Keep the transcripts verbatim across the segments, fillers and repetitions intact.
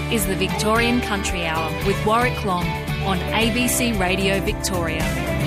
is the Victorian Country Hour with Warwick Long on A B C Radio Victoria.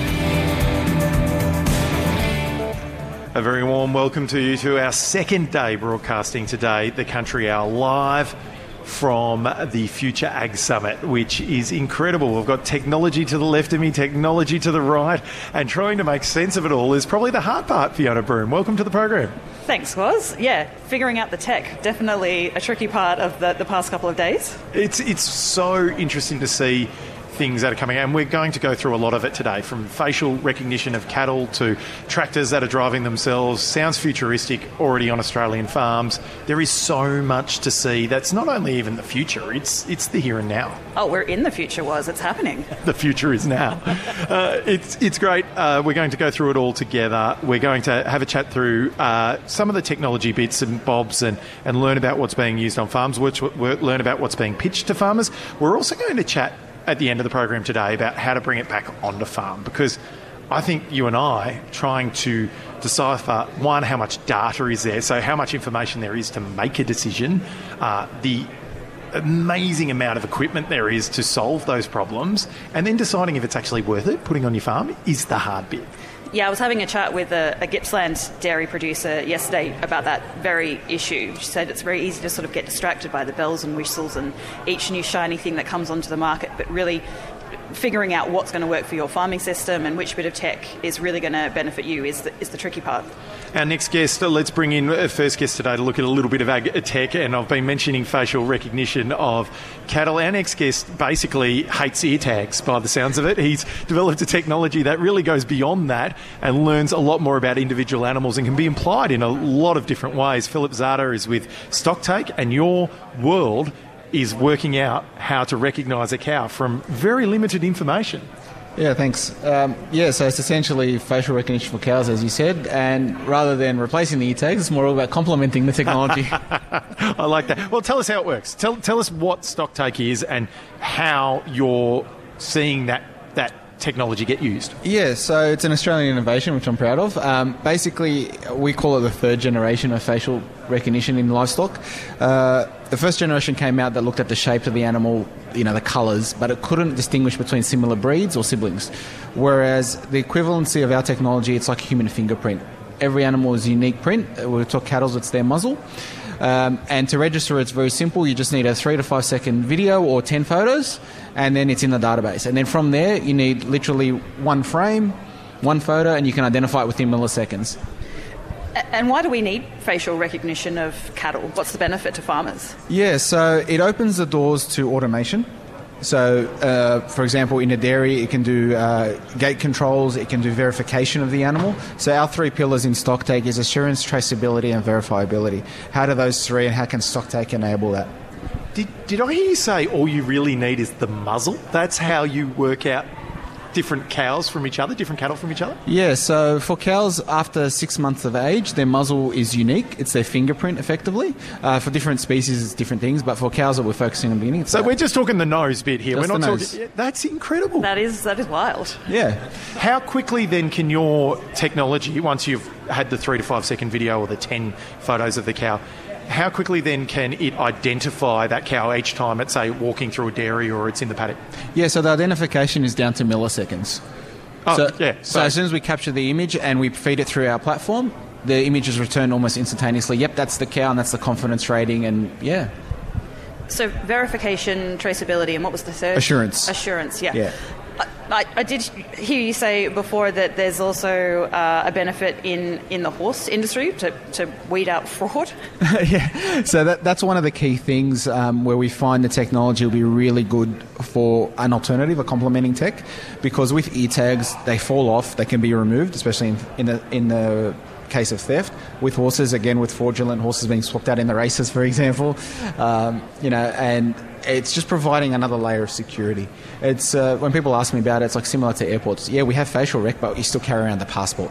A very warm welcome to you to our second day broadcasting today, the Country Hour, live from the Future Ag Summit, which is incredible. We've got technology to the left of me, technology to the right, and trying to make sense of it all is probably the hard part, Fiona Broome. Welcome to the program. Thanks, Woz. Yeah, figuring out the tech, definitely a tricky part of the, the past couple of days. It's, it's so interesting to see things that are coming out, and we're going to go through a lot of it today, from facial recognition of cattle to tractors that are driving themselves. Sounds futuristic, already on Australian farms. There is so much to see. That's not only even the future, it's it's the here and now. Oh, we're in the future, Woz. It's happening. The future is now. uh, it's it's great. Uh, we're going to go through it all together. We're going to have a chat through uh, some of the technology bits and bobs and, and learn about what's being used on farms, which learn about what's being pitched to farmers. We're also going to chat at the end of the program today about how to bring it back onto farm, because I think you and I trying to decipher, one, how much data is there, so how much information there is to make a decision, uh, the amazing amount of equipment there is to solve those problems, and then deciding if it's actually worth it, putting on your farm, is the hard bit. Yeah, I was having a chat with a, a Gippsland dairy producer yesterday about that very issue. She said it's very easy to sort of get distracted by the bells and whistles and each new shiny thing that comes onto the market, but really figuring out what's going to work for your farming system and which bit of tech is really going to benefit you is the, is the tricky part. Our next guest, let's bring in a first guest today to look at a little bit of ag tech, and I've been mentioning facial recognition of cattle. Our next guest basically hates ear tags by the sounds of it. He's developed a technology that really goes beyond that and learns a lot more about individual animals and can be applied in a lot of different ways. Philip Zada is with Stocktake, and your world is working out how to recognise a cow from very limited information. Yeah, thanks. Um, yeah, so it's essentially facial recognition for cows, as you said, and rather than replacing the ear tags, it's more all about complementing the technology. I like that. Well, tell us how it works. Tell, tell us what Stocktake is and how you're seeing that that technology get used. Yeah, so it's an Australian innovation, which I'm proud of. Um, basically, we call it the third generation of facial recognition in livestock. Uh, the first generation came out that looked at the shape of the animal, you know, the colours, but it couldn't distinguish between similar breeds or siblings. Whereas the equivalency of our technology, it's like a human fingerprint. Every animal is a unique print. We talk cattle, it's their muzzle. Um, and to register, it's very simple. You just need a three to five second video or ten photos, and then it's in the database. And then from there, you need literally one frame, one photo, and you can identify it within milliseconds. And why do we need facial recognition of cattle? What's the benefit to farmers? Yeah, so it opens the doors to automation. So, uh, for example, in a dairy, it can do uh, gate controls, it can do verification of the animal. So our three pillars in Stocktake is assurance, traceability and verifiability. How do those three, and how can Stocktake enable that? Did, did I hear you say all you really need is the muzzle? That's how you work out different cows from each other, different cattle from each other? Yeah, so for cows after six months of age, their muzzle is unique. It's their fingerprint, effectively. Uh, for different species, it's different things, but for cows that we're focusing on the beginning... So that. We're just talking the nose bit here. Just we're not talking... Yeah, that's incredible. That is, that is wild. Yeah. How quickly then can your technology, once you've had the three to five second video or the ten photos of the cow, how quickly then can it identify that cow each time it's, say, walking through a dairy or it's in the paddock? Yeah, so the identification is down to milliseconds. Oh, so, yeah. So, so as soon as we capture the image and we feed it through our platform, the image is returned almost instantaneously. Yep, that's the cow and that's the confidence rating, and yeah. So verification, traceability, and what was the third? Assurance. Assurance, yeah. Yeah. I, I did hear you say before that there's also uh, a benefit in, in the horse industry to, to weed out fraud. Yeah, so that, that's one of the key things um, where we find the technology will be really good for an alternative, a complementing tech, because with ear tags, they fall off, they can be removed, especially in, in the in the case of theft. With horses, again, with fraudulent horses being swapped out in the races, for example, um, you know, and it's just providing another layer of security. It's uh, when people ask me about it, it's like similar to airports. Yeah, we have facial rec, but you still carry around the passport.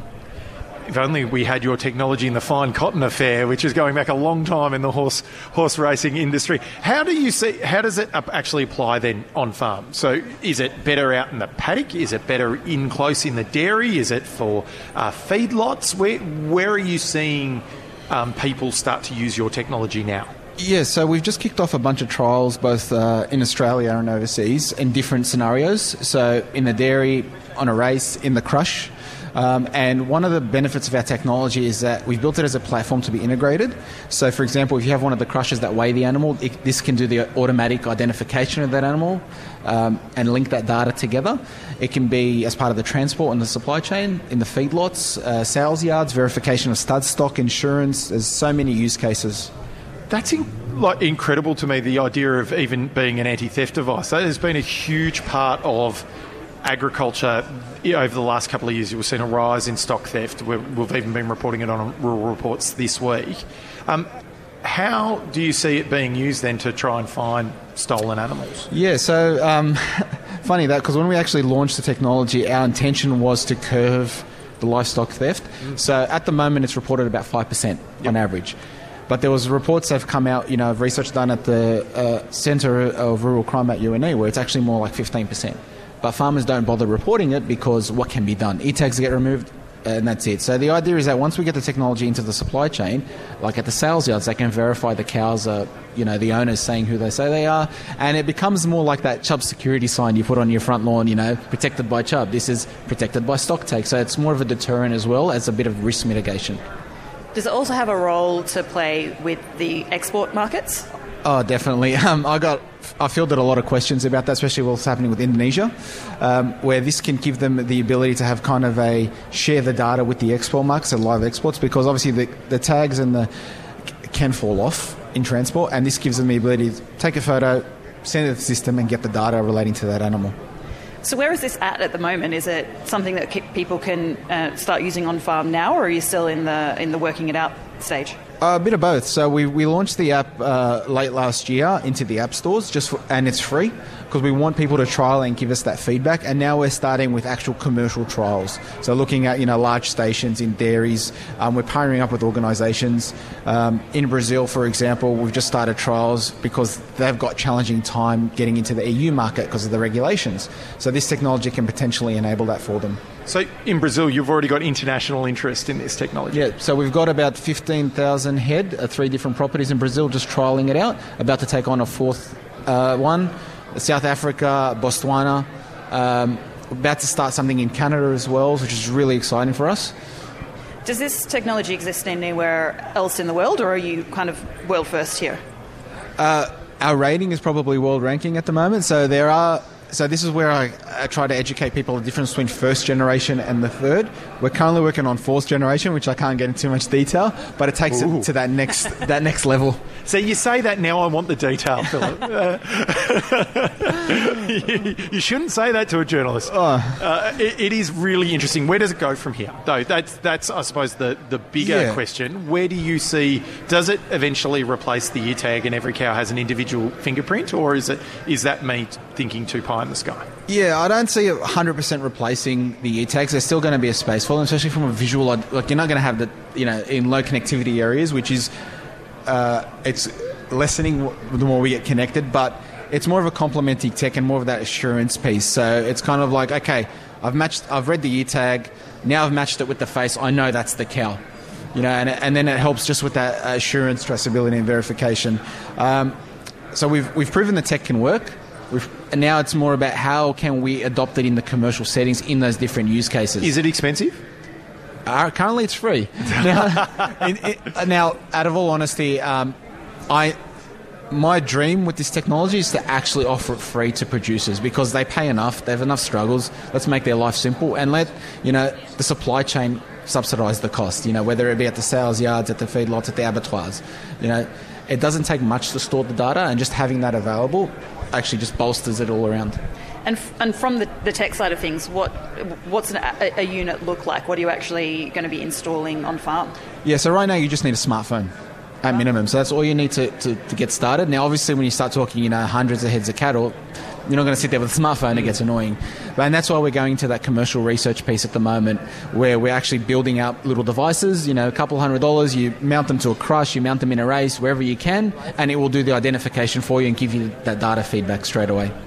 If only we had your technology in the fine cotton affair, which is going back a long time in the horse horse racing industry. How do you see? How does it actually apply then on farm? So, is it better out in the paddock? Is it better in close in the dairy? Is it for uh, feedlots? Where where are you seeing um, people start to use your technology now? Yeah, so we've just kicked off a bunch of trials, both uh, in Australia and overseas, in different scenarios. So in the dairy, on a race, in the crush. Um, and one of the benefits of our technology is that we've built it as a platform to be integrated. So, for example, if you have one of the crushers that weigh the animal, it, this can do the automatic identification of that animal um, and link that data together. It can be as part of the transport and the supply chain, in the feedlots, uh, sales yards, verification of stud stock, insurance. There's so many use cases. That's in, like incredible to me, the idea of even being an anti-theft device. That has been a huge part of agriculture over the last couple of years. We've seen a rise in stock theft. We've, we've even been reporting it on Rural Reports this week. Um, how do you see it being used then to try and find stolen animals? Yeah, so um, funny that, because when we actually launched the technology, our intention was to curb the livestock theft. Mm. So at the moment, it's reported about five percent yep. on average. But there was reports that have come out, you know, of research done at the uh, Centre of Rural Crime at U N E, where it's actually more like fifteen percent. But farmers don't bother reporting it because what can be done? E-tags get removed, and that's it. So the idea is that once we get the technology into the supply chain, like at the sales yards, they can verify the cows are, you know, the owners saying who they say they are, and it becomes more like that Chubb security sign you put on your front lawn, you know, protected by Chubb. This is protected by stock take. So it's more of a deterrent as well as a bit of risk mitigation. Does it also have a role to play with the export markets? Oh, definitely. Um, I got, I fielded a lot of questions about that, especially what's happening with Indonesia, um, where this can give them the ability to have kind of a share the data with the export markets and live exports, because obviously the, the tags and the can fall off in transport, and this gives them the ability to take a photo, send it to the system, and get the data relating to that animal. So where is this at at the moment? Is it something that people can uh, start using on farm now, or are you still in the in the working it out stage? Uh, a bit of both. So we we launched the app uh, late last year into the app stores, just for, and it's free because we want people to trial and give us that feedback. And now we're starting with actual commercial trials. So looking at you know large stations in dairies, um, we're partnering up with organisations um, in Brazil, for example. We've just started trials because they've got challenging time getting into the E U market because of the regulations. So this technology can potentially enable that for them. So in Brazil, you've already got international interest in this technology. Yeah, so we've got about fifteen thousand head, uh, three different properties in Brazil, just trialling it out, about to take on a fourth uh, one. South Africa, Botswana, um, about to start something in Canada as well, which is really exciting for us. Does this technology exist anywhere else in the world, or are you kind of world first here? Uh, our rating is probably world ranking at the moment, so there are... So this is where I, I try to educate people the difference between first generation and the third. We're currently working on fourth generation, which I can't get into too much detail, but it takes Ooh. it to that next that next level. So you say that now I want the detail, Philip. uh, you, you shouldn't say that to a journalist. Oh. Uh, it, it is really interesting. Where does it go from here? Though that's that's I suppose the the bigger yeah. question. Where do you see? Does it eventually replace the ear tag and every cow has an individual fingerprint, or is it is that me thinking too pie in the sky? Yeah, I don't see it one hundred percent replacing the ear tags. There's still going to be a space for them, especially from a visual. Like you're not going to have the you know in low connectivity areas, which is uh, it's lessening the more we get connected, but it's more of a complementing tech and more of that assurance piece. So it's kind of like, okay, I've matched, I've read the ear tag, now I've matched it with the face. I know that's the cow, you know, and and then it helps just with that assurance, traceability, and verification. Um, so we've we've proven the tech can work. We've, and now it's more about how can we adopt it in the commercial settings in those different use cases. Is it expensive? Uh, currently, it's free. now, in, in, now, out of all honesty, um, I my dream with this technology is to actually offer it free to producers because they pay enough, they have enough struggles. Let's make their life simple and let you know the supply chain subsidise the cost. You know, whether it be at the sales yards, at the feedlots, at the abattoirs. You know, it doesn't take much to store the data, and just having that available actually just bolsters it all around. And f- and from the, the tech side of things, what what's an, a, a unit look like? What are you actually going to be installing on farm? Yeah, so right now you just need a smartphone at minimum. So that's all you need to, to, to get started. Now, obviously, when you start talking, you know, hundreds of heads of cattle, you're not going to sit there with a smartphone. It gets annoying. But, and that's why we're going to that commercial research piece at the moment, where we're actually building out little devices, you know, a couple hundred dollars. You mount them to a crush, you mount them in a race, wherever you can, and it will do the identification for you and give you that data feedback straight away.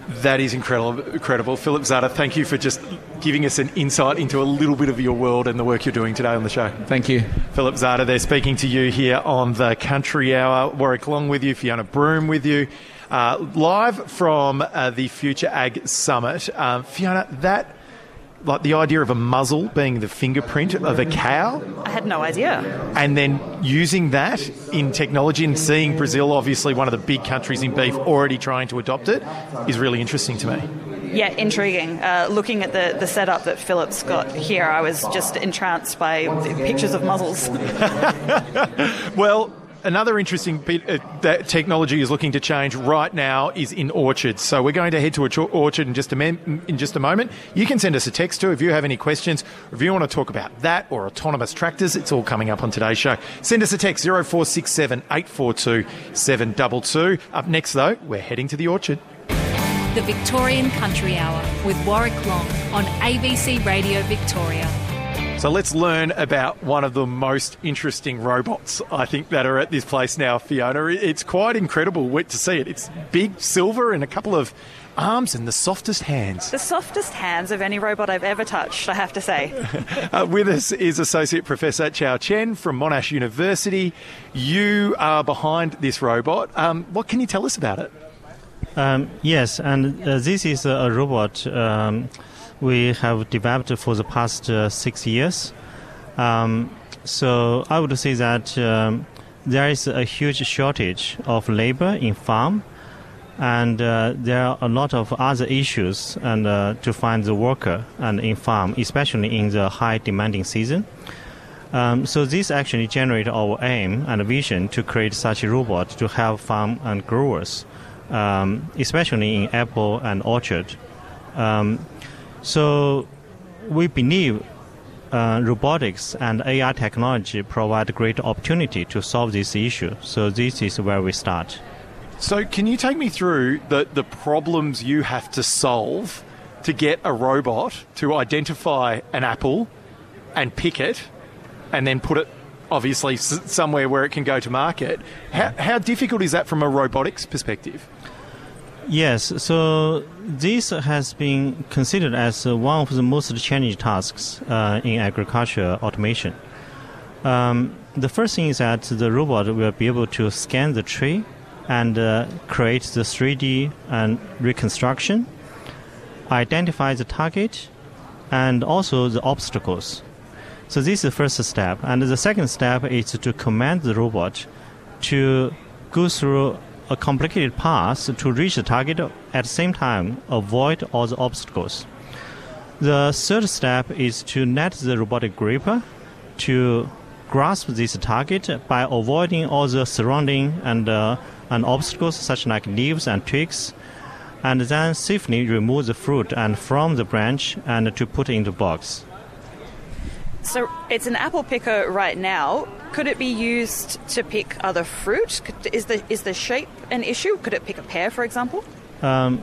That is incredible. incredible. Philip Zada, thank you for just giving us an insight into a little bit of your world and the work you're doing today on the show. Thank you. Philip Zada, they're speaking to you here on the Country Hour. Warwick Long with you, Fiona Broom with you, uh, live from uh, the Future Ag Summit. Uh, Fiona, that... like the idea of a muzzle being the fingerprint of a cow. I had no idea. And then using that in technology and seeing Brazil, obviously one of the big countries in beef, already trying to adopt it is really interesting to me. Yeah, intriguing. Uh, looking at the, the setup that Philip's got here, I was just entranced by the pictures of muzzles. Well, another interesting bit uh, that technology is looking to change right now is in orchards. So we're going to head to a ch- orchard in just a mem- in just a moment. You can send us a text too if you have any questions, or if you want to talk about that or autonomous tractors. It's all coming up on today's show. Send us a text zero four six seven eight four two seven two two. Up next though, we're heading to the orchard. The Victorian Country Hour with Warwick Long on A B C Radio Victoria. So let's learn about one of the most interesting robots, I think, that are at this place now, Fiona. It's quite incredible to see it. It's big, silver, and a couple of arms and the softest hands. The softest hands of any robot I've ever touched, I have to say. uh, with us is Associate Professor Chao Chen from Monash University. You are behind this robot. Um, what can you tell us about it? Um, yes, and uh, this is a, a robot um, we have developed for the past uh, six years. Um, so I would say that um, there is a huge shortage of labor in farm, and uh, there are a lot of other issues and uh, to find the worker and in farm, especially in the high demanding season. Um, so this actually generates our aim and vision to create such a robot to help farm and growers, um, especially in apple and orchard. Um, So we believe uh, robotics and A I technology provide great opportunity to solve this issue. So this is where we start. So can you take me through the, the problems you have to solve to get a robot to identify an apple and pick it and then put it, obviously, s- somewhere where it can go to market? How, how difficult is that from a robotics perspective? Yes, so this has been considered as uh, one of the most challenging tasks uh, in agriculture automation. Um, the first thing is that the robot will be able to scan the tree and uh, create the three D and reconstruction, identify the target, and also the obstacles. So this is the first step. And the second step is to command the robot to go through a complicated path to reach the target, at the same time avoid all the obstacles. The third step is to let the robotic gripper to grasp this target by avoiding all the surrounding and, uh, and obstacles such like leaves and twigs, and then safely remove the fruit and from the branch and to put it in the box. So it's an apple picker right now. Could it be used to pick other fruit? Could, is the is the shape an issue? Could it pick a pear, for example? Um,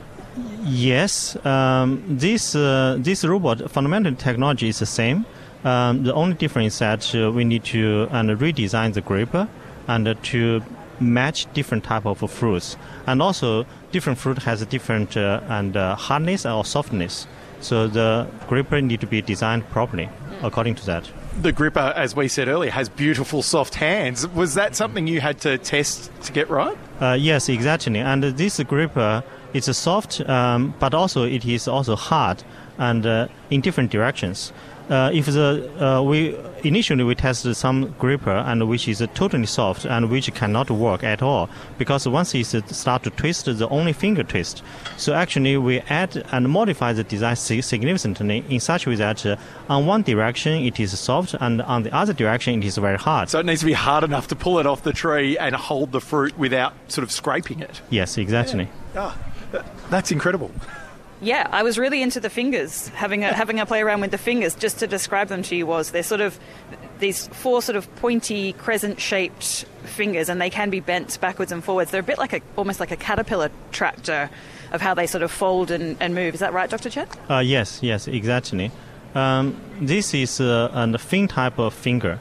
yes. Um, this uh, this robot fundamental technology is the same. Um, the only difference is that uh, we need to uh, redesign the gripper and uh, to match different type of fruits, and also different fruit has a different uh, and uh, hardness or softness. So the gripper need to be designed properly according to that. The gripper, as we said earlier, has beautiful soft hands. Was that something you had to test to get right? Uh, yes, exactly. And uh, this gripper is uh, soft, um, but also it is also hard and uh, in different directions. Uh, if the uh, we initially we tested some gripper and which is uh, totally soft and which cannot work at all, because once it uh, start to twist, the only finger twist. So actually we add and modify the design significantly in such a way that uh, on one direction it is soft and on the other direction it is very hard. So it needs to be hard enough to pull it off the tree and hold the fruit without sort of scraping it. Yes, exactly. Yeah. Oh, that's incredible. Yeah, I was really into the fingers, having a having a play around with the fingers. Just to describe them to you was they're sort of these four sort of pointy crescent-shaped fingers, and they can be bent backwards and forwards. They're a bit like a almost like a caterpillar tractor of how they sort of fold and, and move. Is that right, Doctor Chen? Uh, yes, yes, exactly. Um, this is uh, a thin type of finger.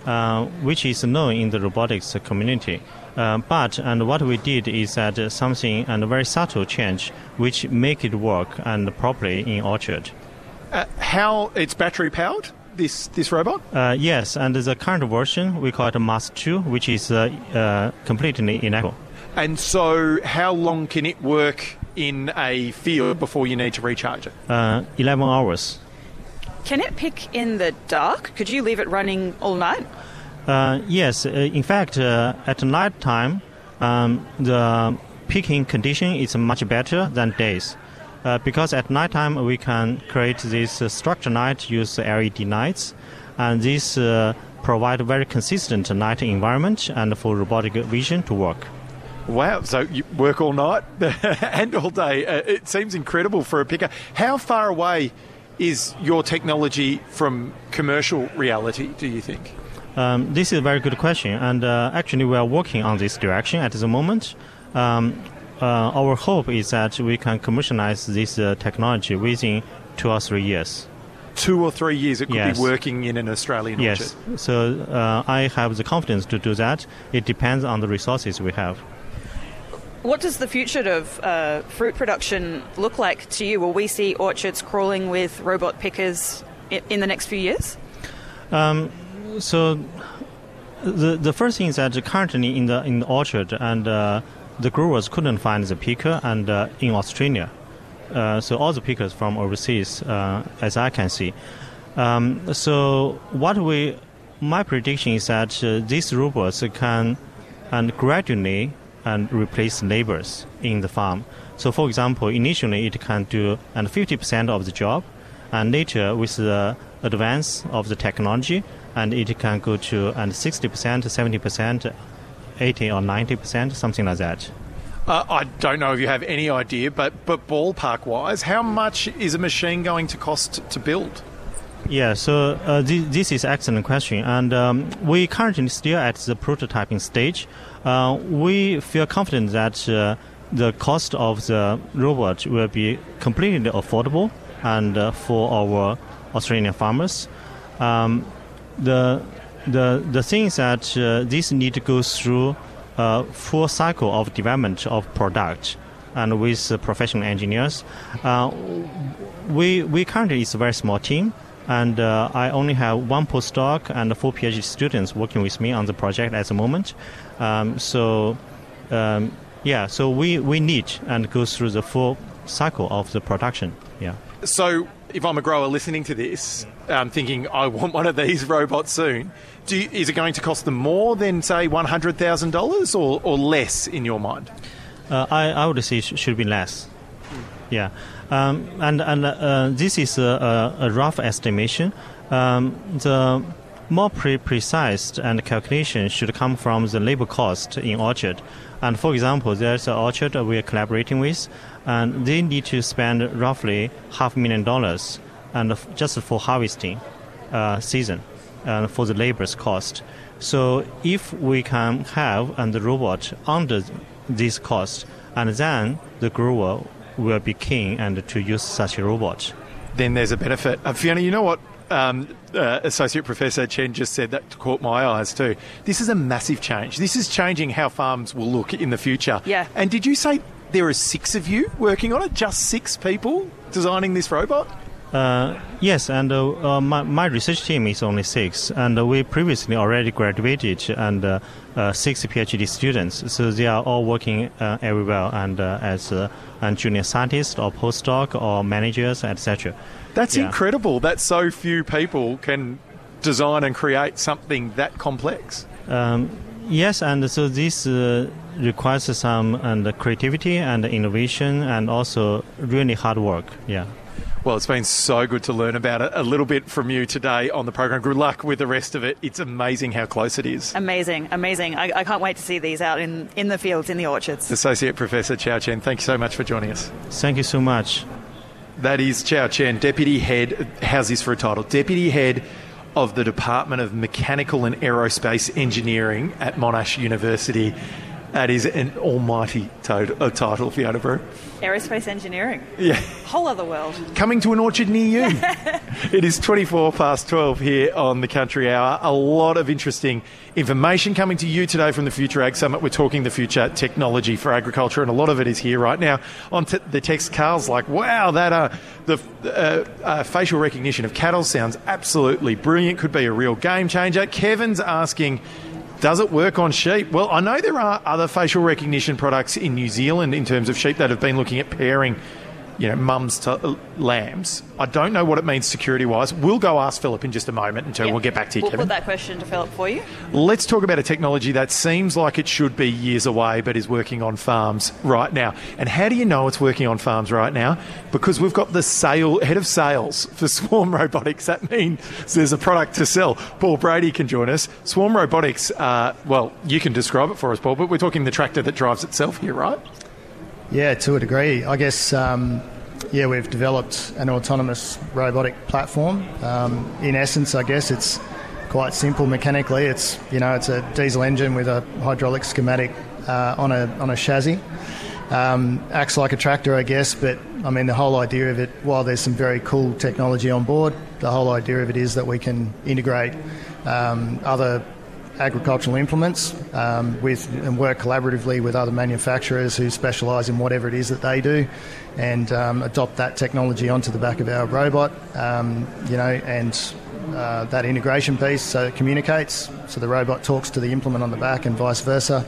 uh, which is known in the robotics community. Uh, but and what we did is that uh, something and a very subtle change, which make it work and properly in orchard. Uh, how it's battery powered? This this robot? Uh, yes, and the current version we call it Mass two, which is uh, uh, completely electrical. And so, how long can it work in a field before you need to recharge it? Uh, Eleven hours. Can it pick in the dark? Could you leave it running all night? Uh, yes, uh, in fact, uh, at night time, um, the picking condition is much better than days. Uh, because at night time we can create this uh, structured night, use L E D lights, and this uh, provide very consistent night environment and for robotic vision to work. Wow, so you work all night and all day. Uh, it seems incredible for a picker. How far away is your technology from commercial reality, do you think? Um, this is a very good question, and uh, actually we are working on this direction at the moment. Um, uh, our hope is that we can commercialize this uh, technology within two or three years. Two or three years it could yes. be working in an Australian yes. orchard? So uh, I have the confidence to do that. It depends on the resources we have. What does the future of uh, fruit production look like to you? Will we see orchards crawling with robot pickers in, in the next few years? Um, so the the first thing is that currently in the in the orchard and uh, the growers couldn't find the picker, and uh, in Australia, uh, so all the pickers from overseas, uh, as I can see. Um, so what we my prediction is that uh, these robots can and gradually and replace laborers in the farm. So, for example, initially it can do and fifty percent of the job, and later with the advance of the technology, and it can go to and sixty percent, seventy percent, eighty or ninety percent, something like that. Uh, I don't know if you have any idea, but but ballpark-wise, how much is a machine going to cost to build? Yeah, so uh, th- this is an excellent question, and um, we currently still at the prototyping stage. Uh, we feel confident that uh, the cost of the robot will be completely affordable and uh, for our Australian farmers. Um, the the the thing is that uh, this need to go through a full cycle of development of product, and with uh, professional engineers. Uh, we we currently is a very small team. And uh, I only have one postdoc and four PhD students working with me on the project at the moment. Um, so, um, yeah, so we, we need and go through the full cycle of the production. Yeah. So, if I'm a grower listening to this, um, thinking I want one of these robots soon, do you, is it going to cost them more than say one hundred thousand dollars or, or less in your mind? Uh, I I would say it should be less. Yeah. Um, and and uh, this is a, a rough estimation. Um, the more pre- precise and calculation should come from the labor cost in orchard. And for example, there's an orchard we are collaborating with, and they need to spend roughly half a million dollars and f- just for harvesting uh, season and for the labor's cost. So if we can have and the robot under this cost, and then the grower will be keen and to use such a robot. Then there's a benefit. Uh, Fiona, you know what um, uh, Associate Professor Chen just said that caught my eyes too. This is a massive change. This is changing how farms will look in the future. Yeah. And did you say there are six of you working on it? Just six people designing this robot? Uh, yes, and uh, uh, my, my research team is only six, and uh, we previously already graduated and uh, uh, six PhD students, so they are all working uh, very well and uh, as uh, and junior scientists or postdoc or managers, et cetera. That's yeah. incredible that so few people can design and create something that complex. Um, yes, and so this uh, requires some and creativity and innovation and also really hard work. Yeah. Well, it's been so good to learn about it a little bit from you today on the program. Good luck with the rest of it. It's amazing how close it is. Amazing, amazing. I, I can't wait to see these out in, in the fields, in the orchards. Associate Professor Chao Chen, thank you so much for joining us. Thank you so much. That is Chao Chen, Deputy Head, how's this for a title? Deputy Head of the Department of Mechanical and Aerospace Engineering at Monash University. That is an almighty to- uh, title, Fiona Brew. Aerospace engineering. Yeah. Whole other world. Coming to an orchard near you. It is twenty-four past twelve here on the Country Hour. A lot of interesting information coming to you today from the Future Ag Summit. We're talking the future technology for agriculture, and a lot of it is here right now. On t- the text, Carl's like, wow, that uh, the uh, uh, facial recognition of cattle sounds absolutely brilliant. Could be a real game changer. Kevin's asking, does it work on sheep? Well, I know there are other facial recognition products in New Zealand in terms of sheep that have been looking at pairing, you know, mums to lambs. I don't know what it means security-wise. We'll go ask Philip in just a moment until Yep. we'll get back to you, We'll Kevin. put that question to Philip for you. Let's talk about a technology that seems like it should be years away but is working on farms right now. And how do you know it's working on farms right now? Because we've got the sale, head of sales for Swarm Robotics. That means there's a product to sell. Paul Brady can join us. Swarm Robotics, uh, well, you can describe it for us, Paul, but we're talking the tractor that drives itself here, right? Yeah, to a degree. I guess, um, yeah, we've developed an autonomous robotic platform. Um, in essence, I guess it's quite simple mechanically. It's, you know, it's a diesel engine with a hydraulic schematic uh, on a on a chassis. Um, acts like a tractor, I guess, but I mean the whole idea of it, while there's some very cool technology on board, the whole idea of it is that we can integrate um, other agricultural implements um, with and work collaboratively with other manufacturers who specialise in whatever it is that they do, and um, adopt that technology onto the back of our robot, um, you know, and uh, that integration piece so it communicates, so the robot talks to the implement on the back and vice versa.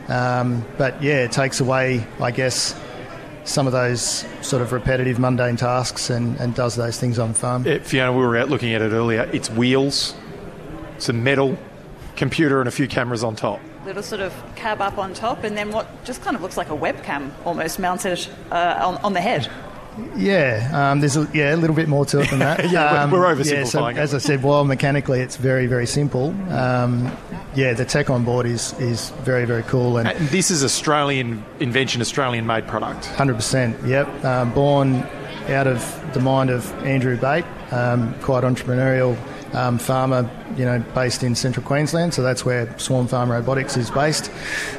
Um, but yeah, it takes away, I guess, some of those sort of repetitive, mundane tasks and, and does those things on farm. Yeah, Fiona, we were out looking at it earlier. It's wheels, some metal, computer and a few cameras on top. Little sort of cab up on top, and then what just kind of looks like a webcam almost mounted uh, on, on the head. Yeah, um, there's a, yeah a little bit more to it than that. yeah, um, we're yeah, so oversimplifying it. as I said, while mechanically it's very, very simple, um, yeah, the tech on board is, is very, very cool. And And this is Australian invention, Australian-made product. one hundred percent, yep. Um, born out of the mind of Andrew Bate, um, quite entrepreneurial um, farmer, you know, based in central Queensland. So that's where Swarm Farm Robotics is based.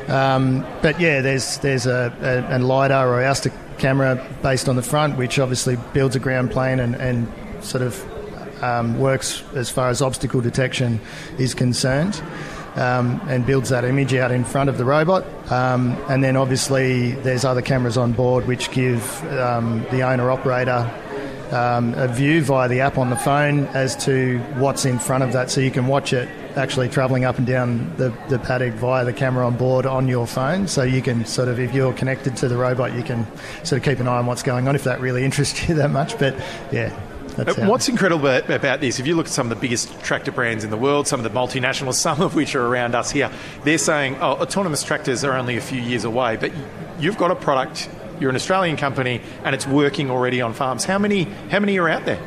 Um, but yeah, there's there's a, a, a LiDAR or Auster camera based on the front, which obviously builds a ground plane and, and sort of um, works as far as obstacle detection is concerned. Um, and builds that image out in front of the robot. Um, and then obviously there's other cameras on board which give um, the owner-operator um, a view via the app on the phone as to what's in front of that, so you can watch it actually travelling up and down the, the paddock via the camera on board on your phone. So you can sort of, if you're connected to the robot, you can sort of keep an eye on what's going on, if that really interests you that much. But yeah. That's how. What's incredible about this, if you look at some of the biggest tractor brands in the world, some of the multinationals, some of which are around us here, they're saying, oh, autonomous tractors are only a few years away, but you've got a product, you're an Australian company, and it's working already on farms. How many how many are out there?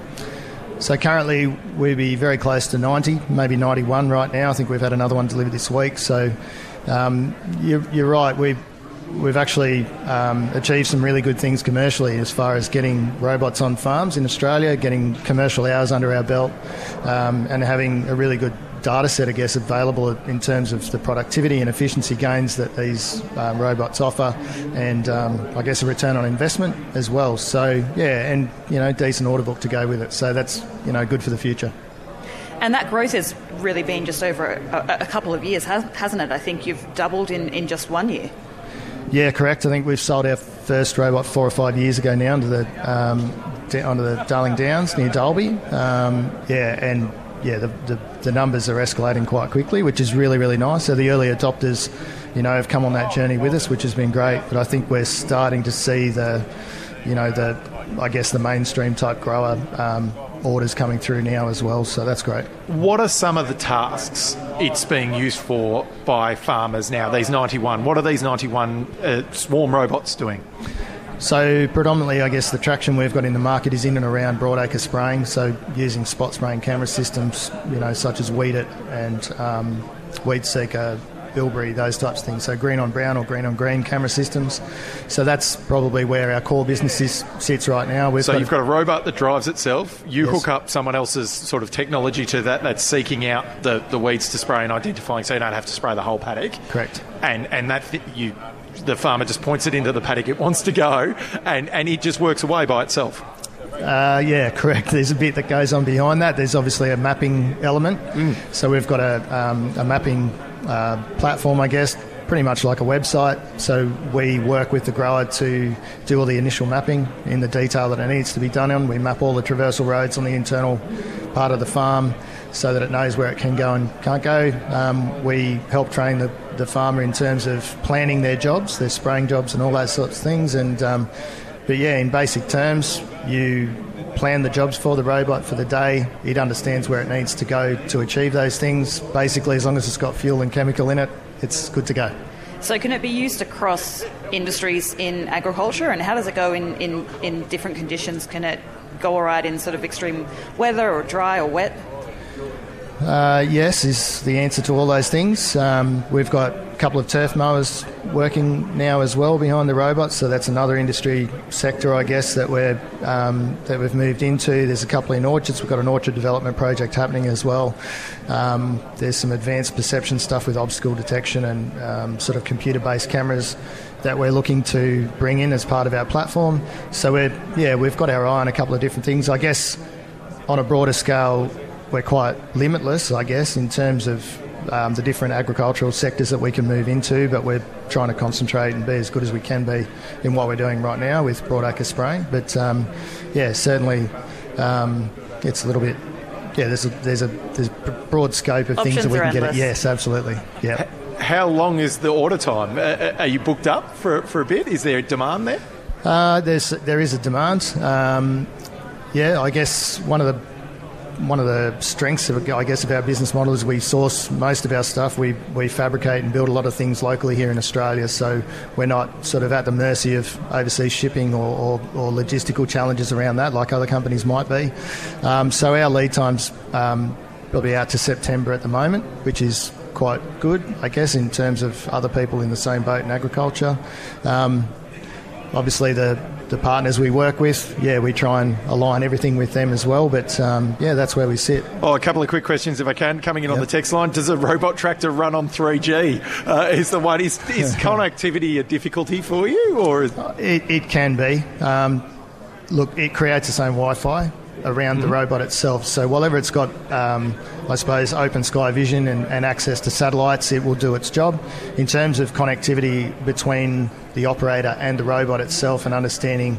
So currently we'd be very close to ninety, maybe ninety-one right now. I think we've had another one delivered this week. So um, you're, you're right, we've We've actually um, achieved some really good things commercially as far as getting robots on farms in Australia, getting commercial hours under our belt, um, and having a really good data set, I guess, available in terms of the productivity and efficiency gains that these um, robots offer, and um, I guess a return on investment as well. So yeah, and you know, decent order book to go with it. So that's, you know, good for the future. And that growth has really been just over a, a couple of years, hasn't it? I think you've doubled in, in just one year. Yeah, correct. I think we've sold our first robot four or five years ago now onto the um, onto the Darling Downs near Dalby. Um, yeah, and yeah, the, the the numbers are escalating quite quickly, which is really, really nice. So the early adopters, you know, have come on that journey with us, which has been great. But I think we're starting to see the, you know, the I guess the mainstream type grower um, orders coming through now as well. So that's great. What are some of the tasks it's being used for by farmers now, these ninety-one? What are these ninety-one uh, Swarm robots doing? So predominantly, I guess, the traction we've got in the market is in and around broadacre spraying, so using spot spraying camera systems, you know, such as Weed It and um, Weed Seeker, bilberry, those types of things. So green on brown or green on green camera systems. So that's probably where our core business is, sits right now. We've so got you've got a robot that drives itself. You Yes. hook up someone else's sort of technology to that that's seeking out the, the weeds to spray and identifying, so you don't have to spray the whole paddock. Correct. And and that you, the farmer just points it into the paddock it wants to go, and, and it just works away by itself. Uh, yeah, correct. There's a bit that goes on behind that. There's obviously a mapping element. Mm. So we've got a, um, a mapping uh, platform, I guess, pretty much like a website. So we work with the grower to do all the initial mapping in the detail that it needs to be done on. We map all the traversal roads on the internal part of the farm so that it knows where it can go and can't go. Um, we help train the, the farmer in terms of planning their jobs, their spraying jobs and all those sorts of things. And um, But yeah, in basic terms, you plan the jobs for the robot for the day. It understands where it needs to go to achieve those things. Basically, as long as it's got fuel and chemical in it, it's good to go. So can it be used across industries in agriculture, and how does it go in, in, in different conditions? Can it go all right in sort of extreme weather or dry or wet? Uh, yes is the answer to all those things. Um, we've got a couple of turf mowers working now as well behind the robots, so that's another industry sector, I guess, that we're um, that we've moved into. There's a couple in orchards. We've got an orchard development project happening as well. Um, there's some advanced perception stuff with obstacle detection and um, sort of computer-based cameras that we're looking to bring in as part of our platform. So we're yeah we've got our eye on a couple of different things. I guess on a broader scale, we're quite limitless, I guess, in terms of um, the different agricultural sectors that we can move into, but we're trying to concentrate and be as good as we can be in what we're doing right now with broadacre spraying. But um, yeah, certainly um, it's a little bit, yeah, there's a, there's a there's a broad scope of Options things that we can get endless. it. Yes, absolutely. Yeah. How long is the order time? Uh, are you booked up for, for a bit? Is there a demand there? Uh, there's there is a demand. Um, yeah, I guess one of the One of the strengths of, I guess, of our business model is we source most of our stuff. We we fabricate and build a lot of things locally here in Australia, so we're not sort of at the mercy of overseas shipping or, or, or logistical challenges around that, like other companies might be. Um, so our lead times um, probably out to September at the moment, which is quite good, I guess, in terms of other people in the same boat in agriculture. Um, obviously, the The partners we work with, yeah, we try and align everything with them as well. But, um, yeah, that's where we sit. Oh, a couple of quick questions, if I can, coming in yep. on the text line. Does a robot tractor run on three G? Uh, is the one is, is connectivity a difficulty for you, or is... it, it can be. Um, look, it creates its own Wi-Fi around mm-hmm. the robot itself. So whatever it's got, um, I suppose, open sky vision and, and access to satellites, it will do its job. In terms of connectivity between the operator and the robot itself and understanding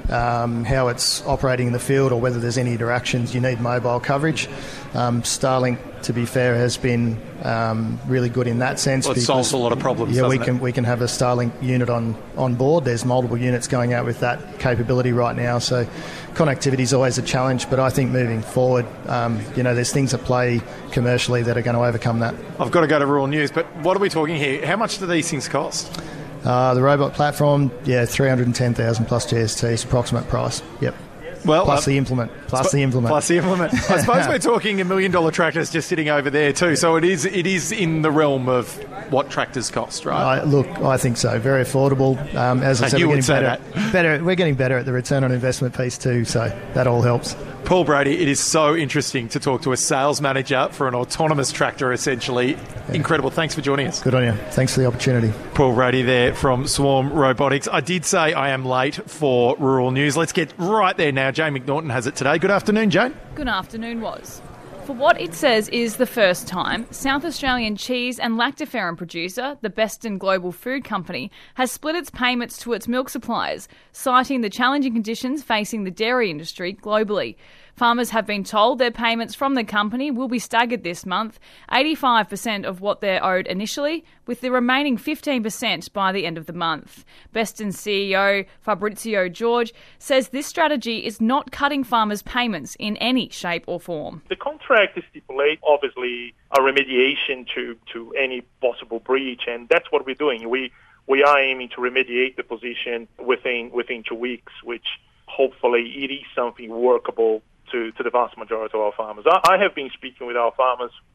um, how it's operating in the field or whether there's any interactions, you need mobile coverage. Um, Starlink, to be fair, has been um, really good in that sense. Well, it solves a lot of problems, Yeah, we doesn't can it? we can have a Starlink unit on, on board. There's multiple units going out with that capability right now. So connectivity is always a challenge, but I think moving forward, um, you know, there's things at play commercially that are going to overcome that. I've got to go to Rural News, but what are we talking here? How much do these things cost? Uh, the robot platform, yeah, three hundred ten thousand plus G S T is approximate price. Yep. Well, plus uh, the implement. Plus sp- the implement. Plus the implement. I suppose we're talking a million dollar tractors just sitting over there too. So it is it is in the realm of what tractors cost, right? Uh, look, I think so. Very affordable. Um, as I Uh, said, you we're would getting say better, that. better. We're getting better at the return on investment piece too. So that all helps. Paul Brady, it is so interesting to talk to a sales manager for an autonomous tractor, essentially. Yeah. Incredible. Thanks for joining us. Good on you. Thanks for the opportunity. Paul Brady there from Swarm Robotics. I did say I am late for Rural News. Let's get right there now. Jane McNaughton has it today. Good afternoon, Jane. Good afternoon, Was. For what it says is the first time, South Australian cheese and lactoferrin producer, the Beston Global Food Company, has split its payments to its milk suppliers, citing the challenging conditions facing the dairy industry globally. Farmers have been told their payments from the company will be staggered this month, eighty-five percent of what they're owed initially, with the remaining fifteen percent by the end of the month. Beston's C E O, Fabrizio George, says this strategy is not cutting farmers' payments in any shape or form. The contract stipulates, obviously, a remediation to, to any possible breach, and that's what we're doing. We we are aiming to remediate the position within within two weeks, which hopefully it is something workable to, to the vast majority of our farmers. I, I have been speaking with our farmers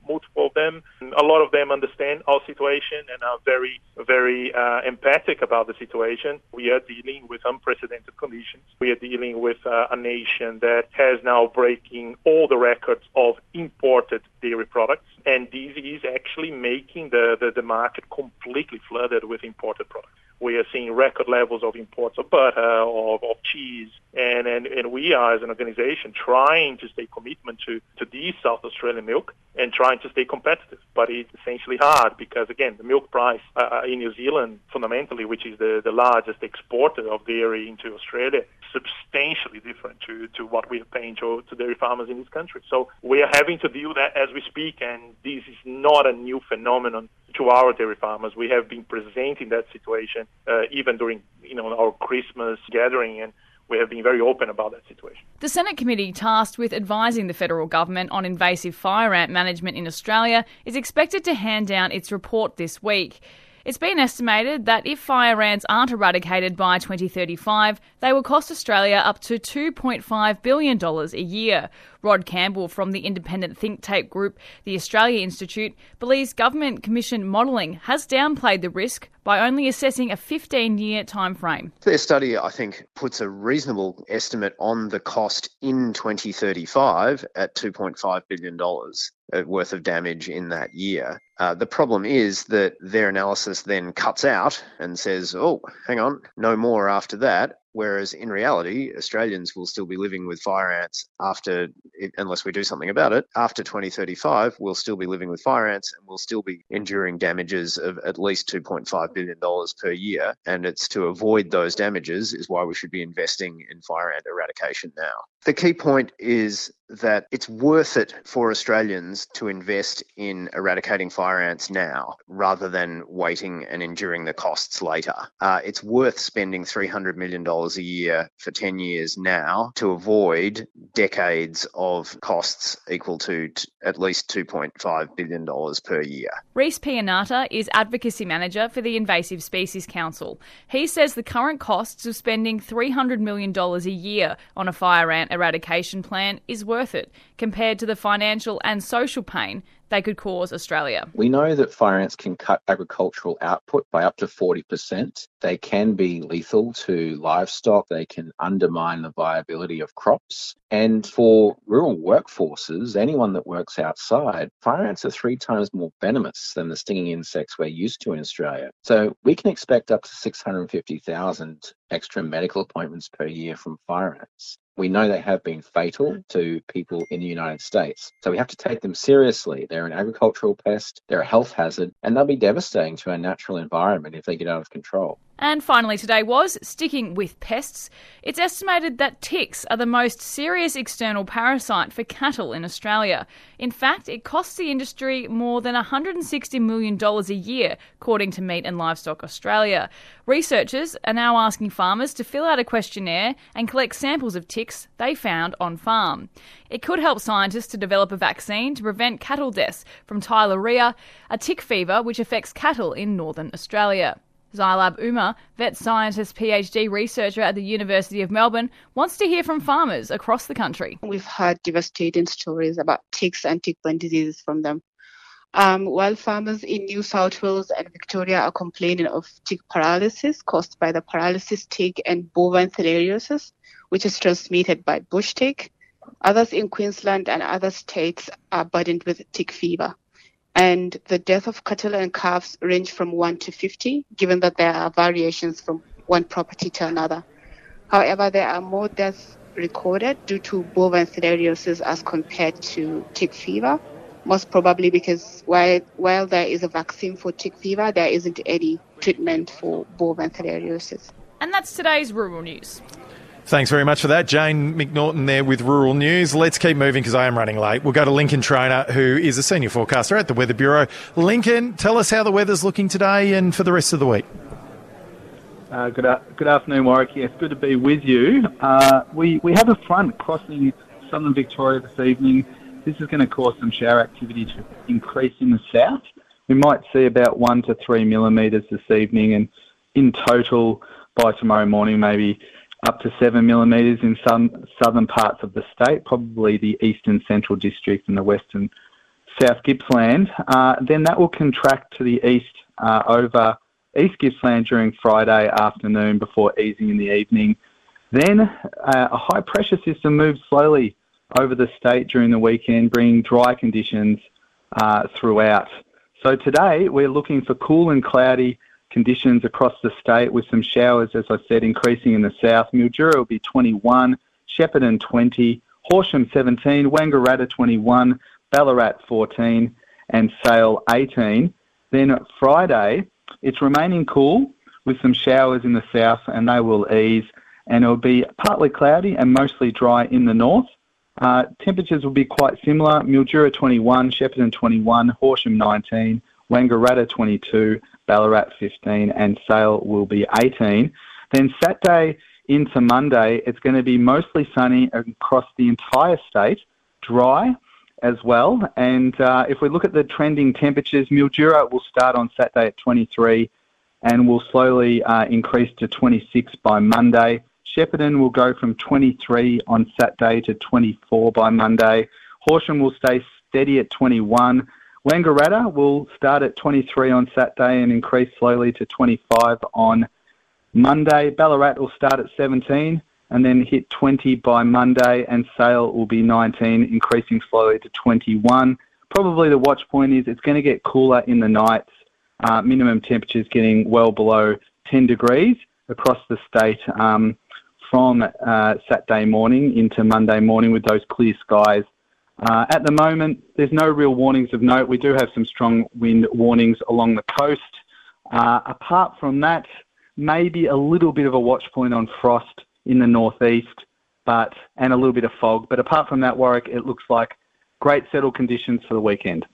multiple of them. A lot of them understand our situation and are very, very uh, empathic about the situation. We are dealing with unprecedented conditions. We are dealing with uh, a nation that has now breaking all the records of imported dairy products, and this is actually making the, the, the market completely flooded with imported products. We are seeing record levels of imports of butter, of, of cheese, and, and, and we are, as an organization, trying to stay commitment to, to the South Australian milk and trying to stay competitive. But it's essentially hard because, again, the milk price uh, in New Zealand, fundamentally, which is the, the largest exporter of dairy into Australia, substantially different to, to what we are paying to, to dairy farmers in this country. So we are having to deal with that as we speak, and this is not a new phenomenon to our dairy farmers. We have been presenting that situation uh, even during you know our Christmas gathering, and we have been very open about that situation. The Senate committee tasked with advising the federal government on invasive fire ant management in Australia is expected to hand down its report this week. It's been estimated that if fire ants aren't eradicated by twenty thirty-five, they will cost Australia up to two point five billion dollars a year. Rod Campbell from the independent think tank group, the Australia Institute, believes government commission modelling has downplayed the risk by only assessing a fifteen-year timeframe. Their study, I think, puts a reasonable estimate on the cost in twenty thirty-five at two point five billion dollars worth of damage in that year. Uh, the problem is that their analysis then cuts out and says, oh, hang on, no more after that. Whereas in reality, Australians will still be living with fire ants after, unless we do something about it, after twenty thirty-five, we'll still be living with fire ants and we'll still be enduring damages of at least two point five billion dollars per year. And it's to avoid those damages is why we should be investing in fire ant eradication now. The key point is that it's worth it for Australians to invest in eradicating fire ants now rather than waiting and enduring the costs later. Uh, it's worth spending three hundred million dollars a year for ten years now to avoid decades of costs equal to t- at least two point five billion dollars per year. Reece Pianata is Advocacy Manager for the Invasive Species Council. He says the current costs of spending three hundred million dollars a year on a fire ant eradication plan is worth it compared to the financial and social pain they could cause Australia. We know that fire ants can cut agricultural output by up to forty percent. They can be lethal to livestock. They can undermine the viability of crops. And for rural workforces, anyone that works outside, fire ants are three times more venomous than the stinging insects we're used to in Australia. So we can expect up to six hundred fifty thousand extra medical appointments per year from fire ants. We know they have been fatal to people in the United States. So we have to take them seriously. They're an agricultural pest, they're a health hazard, and they'll be devastating to our natural environment if they get out of control. And finally today was, sticking with pests, it's estimated that ticks are the most serious external parasite for cattle in Australia. In fact, it costs the industry more than one hundred sixty million dollars a year, according to Meat and Livestock Australia. Researchers are now asking farmers to fill out a questionnaire and collect samples of ticks they found on farm. It could help scientists to develop a vaccine to prevent cattle deaths from Tyleria, a tick fever which affects cattle in northern Australia. Zylab Umar, vet scientist PhD researcher at the University of Melbourne, wants to hear from farmers across the country. We've heard devastating stories about ticks and tick-borne diseases from them. Um, while farmers in New South Wales and Victoria are complaining of tick paralysis caused by the paralysis tick and bovine filariasis, which is transmitted by bush tick, others in Queensland and other states are burdened with tick fever. And the death of cattle and calves range from one to fifty, given that there are variations from one property to another. However, there are more deaths recorded due to bovine filariasis as compared to tick fever, most probably because while, while there is a vaccine for tick fever, there isn't any treatment for bovine filariasis. And that's today's Rural News. Thanks very much for that. Jane McNaughton there with Rural News. Let's keep moving because I am running late. We'll go to Lincoln Trainer, who is a senior forecaster at the Weather Bureau. Lincoln, tell us how the weather's looking today and for the rest of the week. Uh, good, uh, good afternoon, Warwick. Yes, good to be with you. Uh, we, we have a front crossing southern Victoria this evening. This is going to cause some shower activity to increase in the south. We might see about one to three millimetres this evening, and in total by tomorrow morning maybe up to seven millimetres in some southern parts of the state, probably the eastern central district and the western South Gippsland, uh, then that will contract to the east uh, over East Gippsland during Friday afternoon before easing in the evening. Then uh, a high-pressure system moves slowly over the state during the weekend, bringing dry conditions uh, throughout. So today we're looking for cool and cloudy conditions across the state with some showers, as I said, increasing in the south. Mildura will be twenty-one, Shepparton twenty, Horsham seventeen, Wangaratta twenty-one, Ballarat fourteen and Sale eighteen. Then Friday, it's remaining cool with some showers in the south and they will ease, and it'll be partly cloudy and mostly dry in the north. Uh, temperatures will be quite similar. Mildura twenty-one, Shepparton twenty-one, Horsham nineteen, Wangaratta twenty-two, Ballarat fifteen and Sale will be eighteen. Then Saturday into Monday, it's going to be mostly sunny across the entire state, dry as well. And uh, if we look at the trending temperatures, Mildura will start on Saturday at twenty-three and will slowly uh, increase to twenty-six by Monday. Shepparton will go from twenty-three on Saturday to twenty-four by Monday. Horsham will stay steady at twenty-one. Wangaratta will start at twenty-three on Saturday and increase slowly to twenty-five on Monday. Ballarat will start at seventeen and then hit twenty by Monday, and Sale will be nineteen, increasing slowly to twenty-one. Probably the watch point is it's going to get cooler in the nights, uh, minimum temperatures getting well below ten degrees across the state um, from uh, Saturday morning into Monday morning with those clear skies. Uh, at the moment, there's no real warnings of note. We do have some strong wind warnings along the coast. Uh, apart from that, maybe a little bit of a watch point on frost in the northeast, but and a little bit of fog. But apart from that, Warwick, it looks like great settled conditions for the weekend.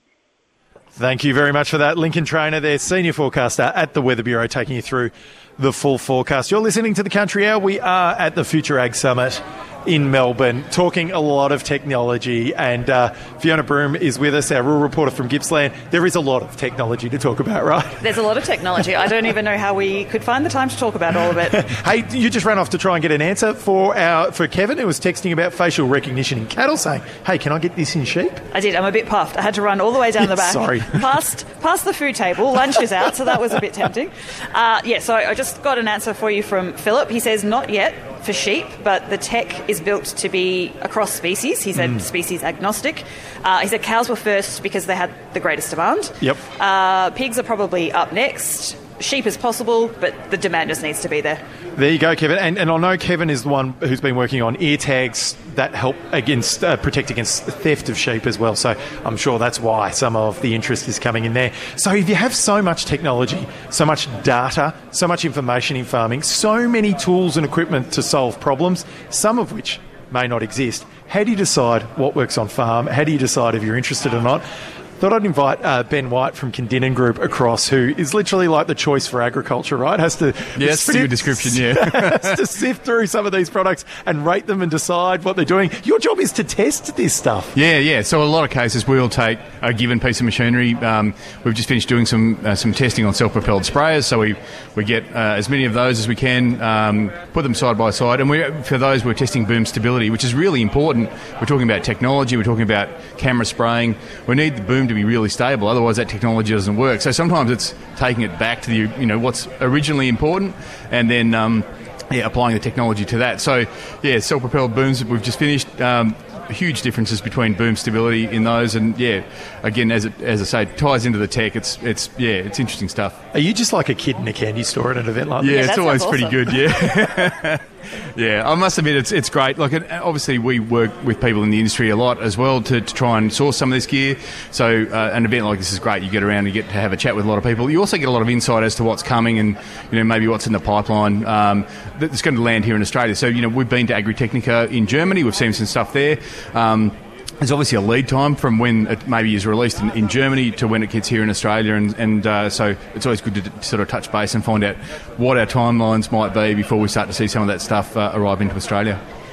Thank you very much for that. Lincoln Trainer there, Senior Forecaster at the Weather Bureau, taking you through the full forecast. You're listening to the Country Hour. We are at the Future Ag Summit in Melbourne, talking a lot of technology, and uh, Fiona Broom is with us, our rural reporter from Gippsland. There is a lot of technology to talk about, right? There's a lot of technology. I don't even know how we could find the time to talk about all of it. Hey, you just ran off to try and get an answer for our for Kevin, who was texting about facial recognition in cattle, saying, hey, can I get this in sheep? I did. I'm a bit puffed. I had to run all the way down the back. Sorry. Past, past the food table. Lunch is out, so that was a bit tempting. Uh, yeah, so I just got an answer for you from Philip. He says not yet for sheep, but the tech is built to be across species. He said mm. species agnostic. Uh, he said cows were first because they had the greatest demand. Yep. Uh, pigs are probably up next. Sheep is possible, but the demand just needs to be there. There you go, Kevin. And, and I know Kevin is the one who's been working on ear tags that help against uh, protect against theft of sheep as well. So I'm sure that's why some of the interest is coming in there. So if you have so much technology, so much data, so much information in farming, so many tools and equipment to solve problems, some of which may not exist, how do you decide what works on farm? How do you decide if you're interested or not? Thought I'd invite uh, Ben White from Kindinan Group across, who is literally like the choice for agriculture, right? Has to yes, pretty good description, yeah. has to sift through some of these products and rate them and decide what they're doing. Your job is to test this stuff. Yeah, yeah. So a lot of cases we'll take a given piece of machinery. Um, we've just finished doing some uh, some testing on self-propelled sprayers, so we we get uh, as many of those as we can, um, put them side by side, and we for those we're testing boom stability, which is really important. We're talking about technology. We're talking about camera spraying. We need the boom to be really stable, otherwise that technology doesn't work. So sometimes it's taking it back to the you know what's originally important, and then um, yeah, applying the technology to that. So yeah, self-propelled booms we've just finished. Um, huge differences between boom stability in those, and yeah, again, as it, as I say, it ties into the tech. It's it's yeah, it's interesting stuff. Are you just like a kid in a candy store at an event like yeah, that? Yeah, it's always awesome. Pretty good. Yeah. Yeah, I must admit it's it's great. Like, it, obviously, we work with people in the industry a lot as well to, to try and source some of this gear. So, uh, an event like this is great. You get around and get to have a chat with a lot of people. You also get a lot of insight as to what's coming and you know maybe what's in the pipeline um, that's going to land here in Australia. So, you know, we've been to Agritechnica in Germany. We've seen some stuff there. Um, There's obviously a lead time from when it maybe is released in, in Germany to when it gets here in Australia, and, and uh, so it's always good to d- sort of touch base and find out what our timelines might be before we start to see some of that stuff uh, arrive into Australia.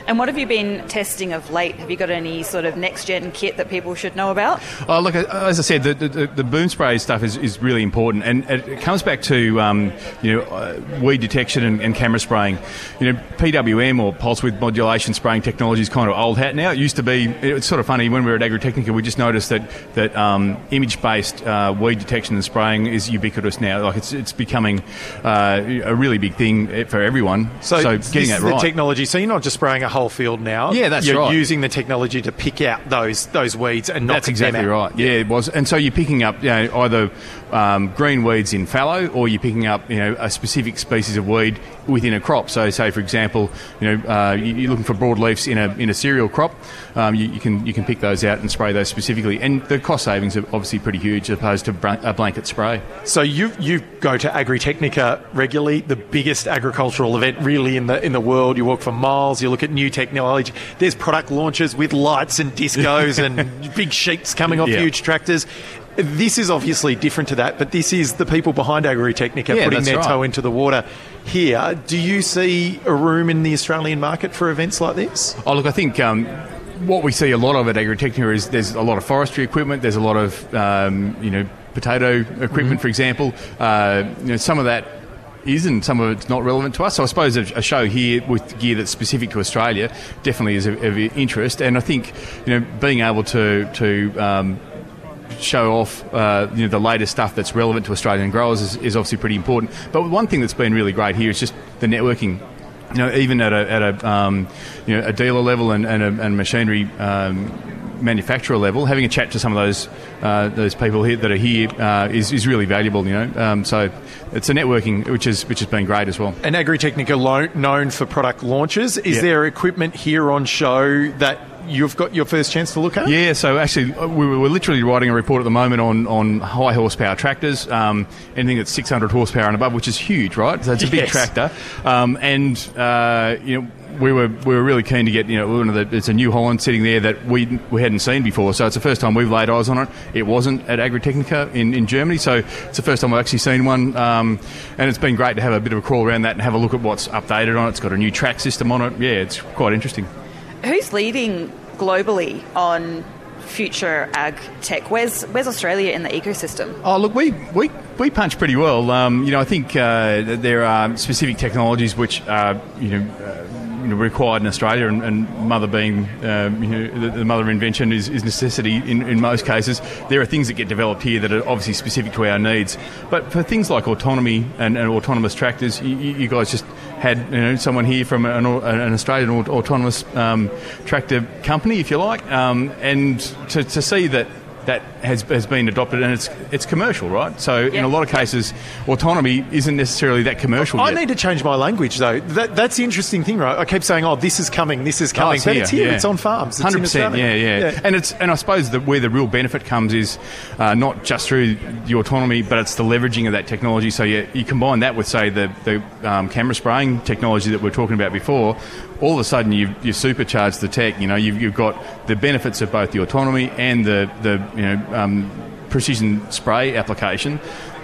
And what have you been testing of late? Have you got any sort of next-gen kit that people should know about? Oh, look, as I said, the, the, the boom spray stuff is, is really important, and it comes back to um, you know uh, weed detection and, and camera spraying. You know, P W M or pulse width modulation spraying technology is kind of old hat now. It used to be. It's sort of funny when we were at Agritechnica, we just noticed that that um, image-based uh, weed detection and spraying is ubiquitous now. Like it's it's becoming uh, a really big thing for everyone. So, so this getting is that the right. technology. So you're not just spraying a whole field now. Yeah, that's you're right. You're using the technology to pick out those those weeds and not That's exactly right. Yeah, it was. And so you're picking up, you know, either um, green weeds in fallow, or you're picking up, you know, a specific species of weed within a crop. So, say for example, you know, uh, you're looking for broadleafs in a in a cereal crop. Um, you, you can you can pick those out and spray those specifically, and the cost savings are obviously pretty huge as opposed to a blanket spray. So you you go to Agritechnica regularly, the biggest agricultural event really in the in the world. You walk for miles. You look at new technology. There's product launches with lights and discos and big sheets coming off Yeah. huge tractors. This is obviously different to that, but this is the people behind Agritechnica Yeah, putting that's their right. toe into the water here. Do you see a room in the Australian market for events like this? Oh, look, I think um, what we see a lot of at Agritechnica is there's a lot of forestry equipment. There's a lot of um, you know potato equipment, Mm-hmm. for example. Uh, you know, some of that is, and some of it's not relevant to us. So I suppose a, a show here with gear that's specific to Australia definitely is of, of interest. And I think you know being able to to um, show off uh, you know the latest stuff that's relevant to Australian growers is, is obviously pretty important. But one thing that's been really great here is just the networking. You know, even at a at a um, you know a dealer level and and, a, and machinery um, manufacturer level, having a chat to some of those uh, those people here that are here uh, is is really valuable. You know, um, so it's a networking which is which has been great as well. And Agritechnica lo- known for product launches. Is Yeah. there equipment here on show that you've got your first chance to look at? Yeah, so actually uh, we were we're literally writing a report at the moment on, on high horsepower tractors, um, anything that's six hundred horsepower and above, which is huge, right? So it's a big Yes. tractor, um, and uh, you know. We were we were really keen to get, you know, one of the, it's a New Holland sitting there that we we hadn't seen before, so it's the first time we've laid eyes on it. It wasn't at Agritechnica in, in Germany, so it's the first time I've actually seen one, um, and it's been great to have a bit of a crawl around that and have a look at what's updated on it. It's got a new track system on it. Yeah, it's quite interesting. Who's leading globally on future ag tech? Where's where's Australia in the ecosystem? Oh, look, we, we, we punch pretty well. Um, you know, I think uh, there are specific technologies which are, you know, uh, you know, required in Australia, and, and mother being, um, you know, the, the mother invention is, is necessity in, in most cases. There are things that get developed here that are obviously specific to our needs. But for things like autonomy and, and autonomous tractors, you, you guys just had, you know, someone here from an, an Australian autonomous um, tractor company, if you like, um, and to, to see that that has, has been adopted, and it's it's commercial, right? So in a lot of cases, autonomy isn't necessarily that commercial I yet. need to change my language, though. That, that's the interesting thing, right? I keep saying, oh, this is coming, this is coming. Oh, it's but here, it's here, yeah. it's on farms. It's one hundred in percent, yeah, Australia. yeah, And it's and I suppose that where the real benefit comes is uh, not just through the autonomy, but it's the leveraging of that technology. So you, you combine that with, say, the, the um, camera spraying technology that we were talking about before. All of a sudden, you've, you've supercharged the tech. You know, you've, you've got the benefits of both the autonomy and the the you know um, precision spray application.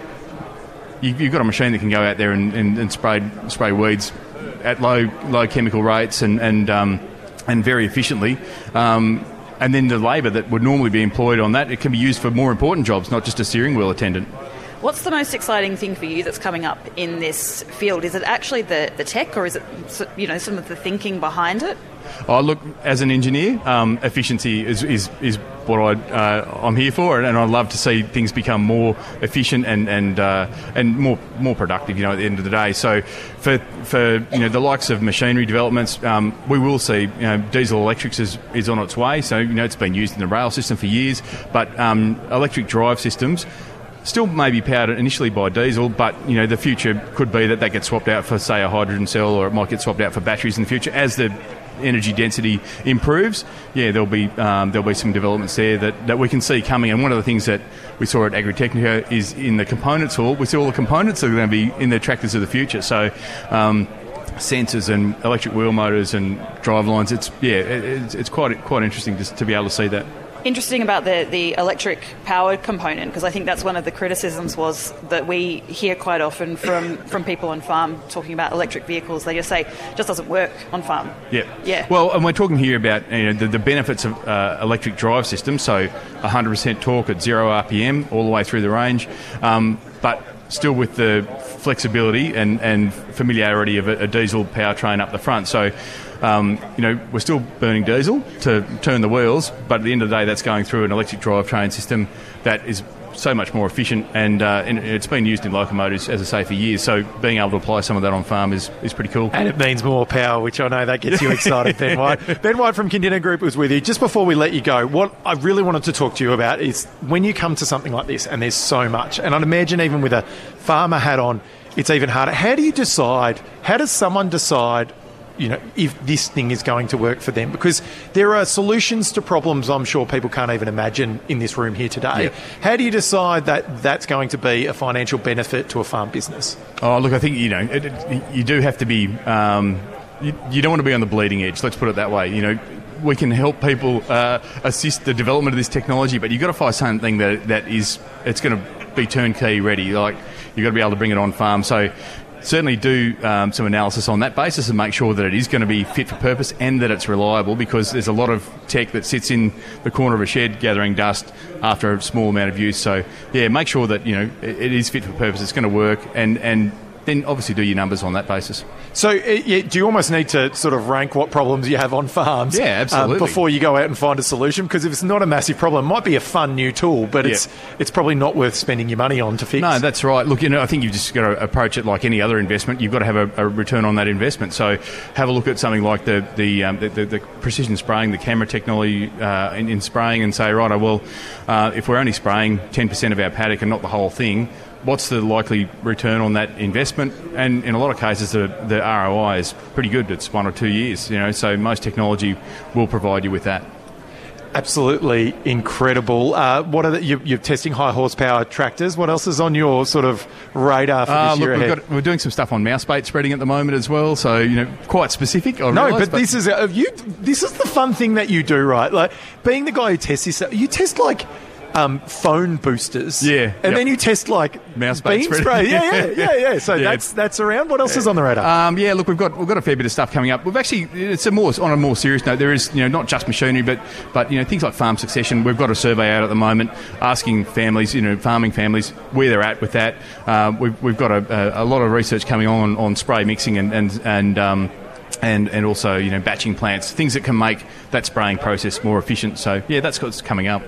You, you've got a machine that can go out there and, and, and spray spray weeds at low low chemical rates and and um, and very efficiently. Um, and then the labour that would normally be employed on that, it can be used for more important jobs, not just a steering wheel attendant. What's the most exciting thing for you that's coming up in this field? Is it actually the, the tech, or is it, you know, some of the thinking behind it? Oh, look, as an engineer, um, efficiency is, is, is what I, uh, I'm here for, and I'd love to see things become more efficient and and uh, and more more productive. You know, at the end of the day. So, for for you know the likes of machinery developments, um, we will see. You know, diesel electrics is, is on its way. So you know it's been used in the rail system for years, but um, electric drive systems still may be powered initially by diesel, but you know the future could be that that gets swapped out for, say, a hydrogen cell, or it might get swapped out for batteries in the future as the energy density improves. Yeah, there'll be um, there'll be some developments there that, that we can see coming. And one of the things that we saw at Agritechnica is in the components hall, we see all the components that are going to be in the tractors of the future. So um, sensors and electric wheel motors and drive lines. It's yeah, it, it's, it's quite quite interesting just to be able to see that. interesting about the, the electric powered component, because I think that's one of the criticisms was that we hear quite often from, from people on farm talking about electric vehicles. They just say it just doesn't work on farm. Yeah. Yeah. Well, and we're talking here about you know, the, the benefits of uh, electric drive systems, so one hundred percent torque at zero R P M all the way through the range, um, but still with the flexibility and, and familiarity of a, a diesel powertrain up the front. So, um, you know, we're still burning diesel to turn the wheels, but at the end of the day, that's going through an electric drivetrain system that is so much more efficient, and, uh, and it's been used in locomotives, as I say, for years. So being able to apply some of that on farm is, is pretty cool. And it means more power, which I know that gets you excited, Ben White. Ben White from Condinan Group was with you. Just before we let you go, what I really wanted to talk to you about is when you come to something like this, and there's so much, and I'd imagine even with a farmer hat on, it's even harder. How do you decide, how does someone decide, you know, if this thing is going to work for them? Because there are solutions to problems I'm sure people can't even imagine in this room here today. Yep. How do you decide that that's going to be a financial benefit to a farm business? Oh, look, I think, you know, it, it, you do have to be, um, you, you don't want to be on the bleeding edge, let's put it that way. You know, we can help people uh, assist the development of this technology, but you've got to find something that that is, it's going to be turnkey ready. Like, you've got to be able to bring it on farm. So certainly do um, some analysis on that basis and make sure that it is going to be fit for purpose and that it's reliable, because there's a lot of tech that sits in the corner of a shed gathering dust after a small amount of use. So, yeah, make sure that, you know, it, it is fit for purpose, it's going to work, and, and then obviously do your numbers on that basis. So uh, yeah, do you almost need to sort of rank what problems you have on farms yeah, absolutely. Um, before you go out and find a solution? Because if it's not a massive problem, it might be a fun new tool, but yeah. it's it's probably not worth spending your money on to fix. No, that's right. Look, you know, I think you've just got to approach it like any other investment. You've got to have a, a return on that investment. So have a look at something like the the, um, the, the, the precision spraying, the camera technology uh, in, in spraying, and say, right, well, uh, if we're only spraying ten percent of our paddock and not the whole thing, what's the likely return on that investment? And in a lot of cases, the, the R O I is pretty good. It's one or two years, you know, so most technology will provide you with that. Absolutely incredible. Uh, what are the, you, you're testing high horsepower tractors. What else is on your sort of radar for uh, this look, year we've ahead? got, we're doing some stuff on mouse bait spreading at the moment as well, so, you know, quite specific. I no, realise, but, but this is a, you. This is the fun thing that you do, right? Like being the guy who tests this. You test like. Um, phone boosters, yeah, and yep. then you test like mouse bean spray, yeah, yeah, yeah, yeah. So yeah. that's that's around. What else is on the radar? Um, yeah, look, we've got we've got a fair bit of stuff coming up. We've actually, it's a more on a more serious note. There is, you know, not just machinery, but but you know, things like farm succession. We've got a survey out at the moment asking families, you know, farming families where they're at with that. Um, we've we've got a, a, a lot of research coming on on spray mixing and and and. Um, And, and also, you know, batching plants, things that can make that spraying process more efficient. So, yeah, that's what's coming up.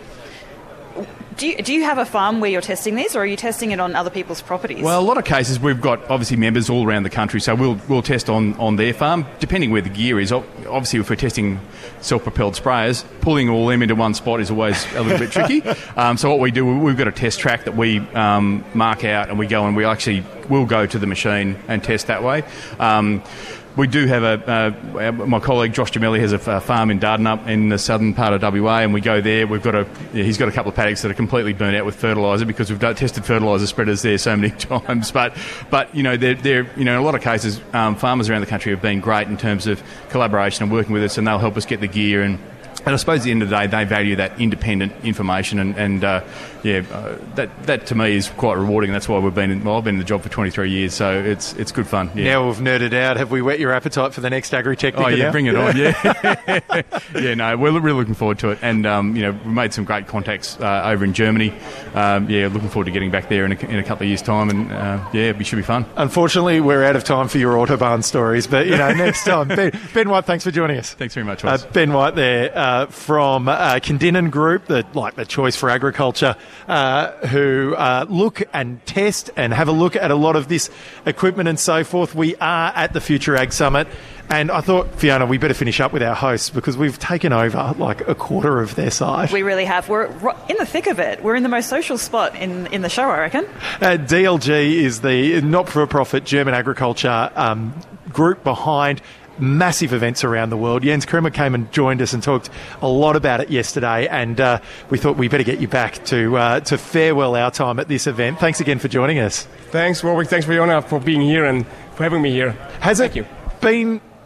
Do you, do you have a farm where you're testing these, or are you testing it on other people's properties? Well, a lot of cases we've got obviously members all around the country, so we'll we'll test on, on their farm, depending where the gear is. Obviously, if we're testing self-propelled sprayers, pulling all them into one spot is always a little bit tricky. Um, so what we do, we've got a test track that we um, mark out, and we go and we actually will go to the machine and test that way. Um, We do have a, uh, my colleague Josh Gemelli has a, a farm in Dardanup in the southern part of W A, and we go there. We've got a, yeah, he's got a couple of paddocks that are completely burnt out with fertiliser because we've done, tested fertiliser spreaders there so many times. But, but you know, they're, they're, you know, in a lot of cases, um, farmers around the country have been great in terms of collaboration and working with us, and they'll help us get the gear. And, and I suppose at the end of the day, they value that independent information, and, and uh, yeah, uh, that that to me is quite rewarding. That's why we've been in, well, I've been in the job for twenty-three years, so it's it's good fun. Yeah. Now we've nerded out. Have we whet your appetite for the next Agritech? Oh yeah, now? bring it on. Yeah, yeah. No, we're really looking forward to it, and um, you know, we made some great contacts uh, over in Germany. Um, yeah, looking forward to getting back there in a, in a couple of years' time, and uh, yeah, it should be fun. Unfortunately, we're out of time for your Autobahn stories, but you know, next time. Ben, Ben White, thanks for joining us. Thanks very much, uh, Ben White there uh, from uh, Condinan Group, the like the choice for agriculture, uh, who uh, look and test and have a look at a lot of this equipment and so forth. We are at the Future Ag Summit, and I thought, Fiona, we better finish up with our hosts because we've taken over like a quarter of their site. We really have. We're in the thick of it. We're in the most social spot in, in the show, I reckon. Uh, D L G is the not-for-profit German agriculture um, group behind massive events around the world. Jens Kremer came and joined us and talked a lot about it yesterday, and uh, we thought we better get you back to uh, to farewell our time at this event. Thanks again for joining us. Thanks, Warwick. Thanks, Fiona, for being here and for having me here. Has Thank it you. been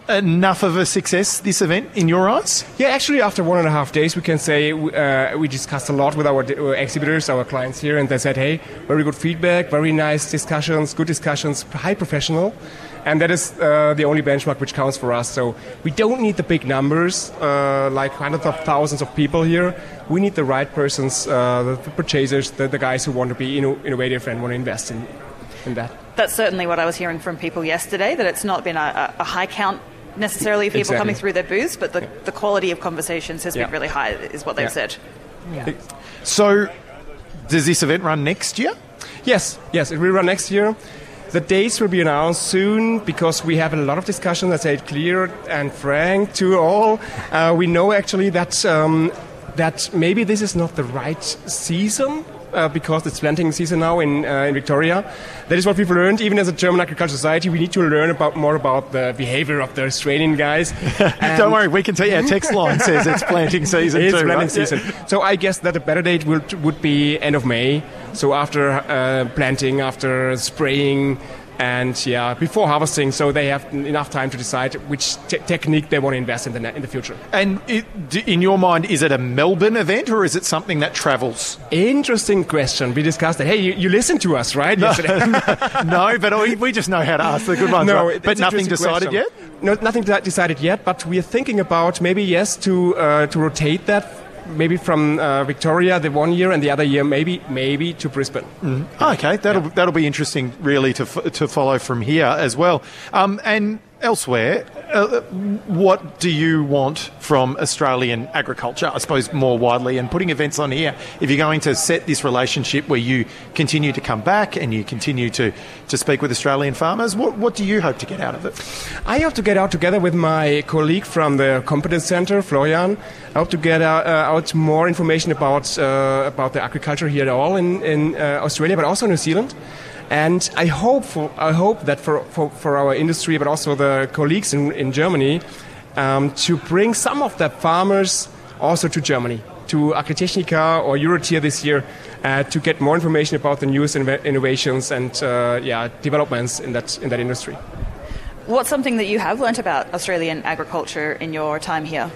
enough of a success, this event, in your eyes? Yeah, actually, after one and a half days, we can say uh, we discussed a lot with our uh, exhibitors, our clients here, and they said, hey, very good feedback, very nice discussions, good discussions, high professional. And that is uh, the only benchmark which counts for us. So we don't need the big numbers, uh, like hundreds of thousands of people here. We need the right persons, uh, the, the purchasers, the, the guys who want to be inno- innovative and want to invest in, in that. That's certainly what I was hearing from people yesterday, that it's not been a, a high count necessarily of people Exactly. coming through their booths, but the, the quality of conversations has Yeah. been really high, is what they've Yeah. said. Yeah. So, does this event run next year? Yes, yes, it will run next year. The dates will be announced soon because we have a lot of discussion, let's say it clear and frank to all. Uh, we know actually that um, that maybe this is not the right season uh, because it's planting season now in uh, in Victoria. That is what we've learned. Even as a German Agricultural Society, we need to learn about more about the behavior of the Australian guys. Don't worry, we can tell you our text line says it's planting season It's too, planting right? season. So I guess that a better date would would be end of May. So after uh, planting, after spraying, and yeah, before harvesting, so they have enough time to decide which te- technique they want to invest in the ne- in the future. And it, d- in your mind, is it a Melbourne event or is it something that travels? Interesting question. We discussed that. Hey, you, you listened to us, right? No, Yesterday. no, but we, we just know how to ask the good ones. No, right? it's But an nothing interesting decided question. yet? No, nothing de- decided yet, but we are thinking about maybe, yes, to uh, to rotate that, maybe from uh, Victoria the one year and the other year maybe maybe to Brisbane. Mm. Okay, that'll yeah. that'll be interesting, really, to f- to follow from here as well. Um, and elsewhere, uh, what do you want from Australian agriculture, I suppose, more widely, and putting events on here? If you're going to set this relationship where you continue to come back and you continue to, to speak with Australian farmers, what, what do you hope to get out of it? I hope to get out together with my colleague from the Competence Centre, Florian. I hope to get out, uh, out more information about uh, about the agriculture here at all in, in uh, Australia, but also New Zealand. And I hope for, I hope that for, for, for our industry, but also the colleagues in, in Germany, um, to bring some of the farmers also to Germany, to Agritechnica or Eurotier this year, uh, to get more information about the newest inv- innovations and uh, yeah developments in that in that industry. What's something that you have learnt about Australian agriculture in your time here?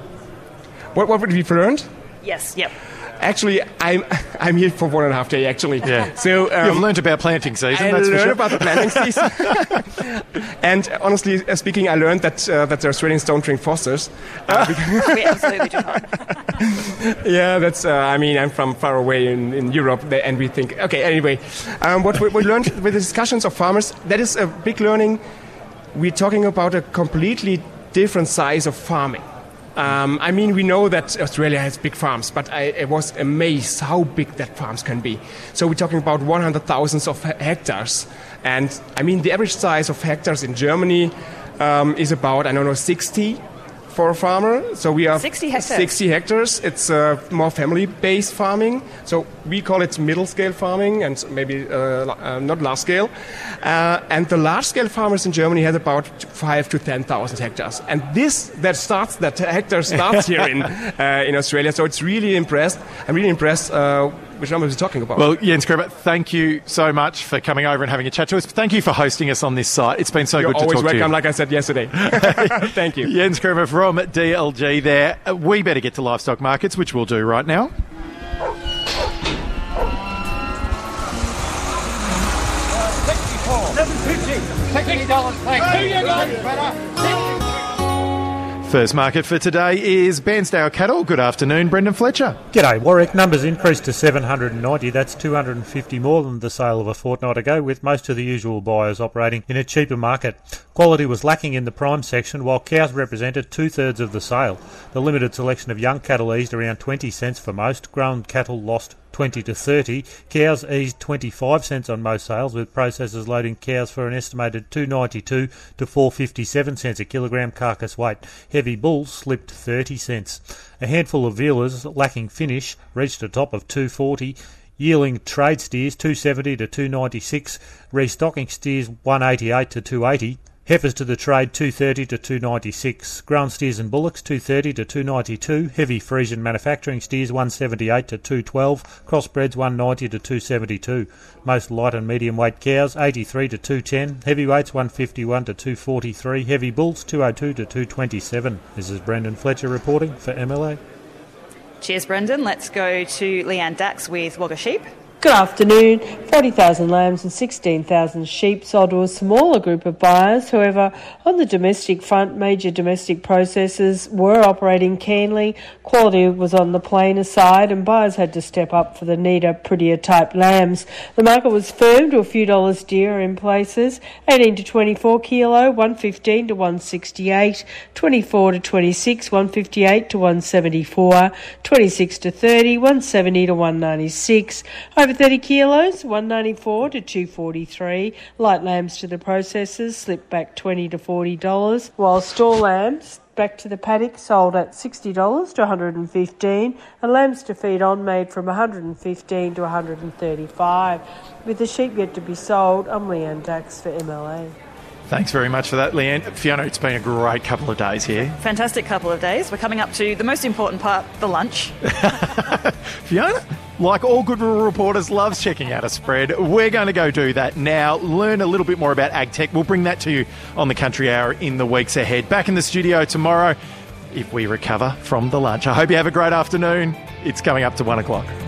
What what we've learned? Yes, yep. Actually, I'm I'm here for one and a half day. Actually, yeah. So um, you've learned about planting season. I that's learned for sure. about the planting season. And honestly speaking, I learned that uh, that the Australians don't drink Fosters. Uh, we absolutely do not. Yeah, that's. Uh, I mean, I'm from far away in, in Europe, and we think. Okay, anyway, um, what we, we learned with the discussions of farmers, that is a big learning. We're talking about a completely different size of farming. Um, I mean, we know that Australia has big farms, but I, I was amazed how big that farms can be. So we're talking about one hundred thousands of hectares. And I mean, the average size of hectares in Germany um, is about, I don't know, sixty for a farmer. So we have sixty hectares. sixty hectares. It's uh, more family-based farming. So we call it middle-scale farming and maybe uh, uh, not large-scale. Uh, and the large-scale farmers in Germany have about five to ten thousand hectares. And this that starts that hectare starts here in uh, in Australia. So it's really impressed. I'm really impressed. Uh, which numbers we're talking about. Well, Jens Gruber, thank you so much for coming over and having a chat to us. Thank you for hosting us on this site. It's been so You're good to talk always to you. welcome, like I said yesterday. Thank you. Jens Gruber from D L G there. Uh, we better get to livestock markets, which we'll do right now. First market for today is Bairnsdale Cattle. Good afternoon, Brendan Fletcher. G'day, Warwick. Numbers increased to seven hundred ninety. That's two hundred fifty more than the sale of a fortnight ago, with most of the usual buyers operating in a cheaper market. Quality was lacking in the prime section, while cows represented two-thirds of the sale. The limited selection of young cattle eased around twenty cents for most. Grown cattle lost twenty to thirty. Cows eased twenty-five cents on most sales, with processors loading cows for an estimated two ninety-two to four fifty-seven cents a kilogram carcass weight. Heavy bulls slipped thirty cents. A handful of vealers lacking finish reached a top of two forty. Yearling trade steers two seventy to two ninety-six. Restocking steers one eighty-eight to two eighty. Heifers to the trade two thirty to two ninety-six. Grown steers and bullocks two thirty to two ninety-two. Heavy Friesian manufacturing steers one seventy-eight to two twelve. Crossbreds one ninety to two seventy-two. Most light and medium weight cows eighty-three to two ten. Heavyweights one fifty-one to two forty-three. Heavy bulls two oh two to two twenty-seven. This is Brendan Fletcher reporting for M L A. Cheers, Brendan. Let's go to Leanne Dax with Wagga Sheep. Good afternoon. forty thousand lambs and sixteen thousand sheep sold to a smaller group of buyers. However, on the domestic front, major domestic processors were operating keenly. Quality was on the plainer side and buyers had to step up for the neater, prettier type lambs. The market was firm to a few dollars dearer in places. eighteen to twenty-four kilo, one fifteen to one sixty-eight. twenty-four to twenty-six, one fifty-eight to one seventy-four. twenty-six to thirty, one seventy to one ninety-six. Over thirty kilos, one ninety-four to two forty-three. Light lambs to the processors slipped back twenty to forty dollars, while store lambs back to the paddock sold at sixty dollars to one hundred fifteen dollars, and lambs to feed on made from one hundred fifteen dollars to one hundred thirty-five dollars. With the sheep yet to be sold, I'm Leanne Dax for M L A. Thanks very much for that, Leanne. Fiona, it's been a great couple of days here. Fantastic couple of days. We're coming up to the most important part, the lunch. Fiona, like all good rural reporters, loves checking out a spread. We're going to go do that now, learn a little bit more about ag tech. We'll bring that to you on the Country Hour in the weeks ahead. Back in the studio tomorrow, if we recover from the lunch. I hope you have a great afternoon. It's coming up to one o'clock.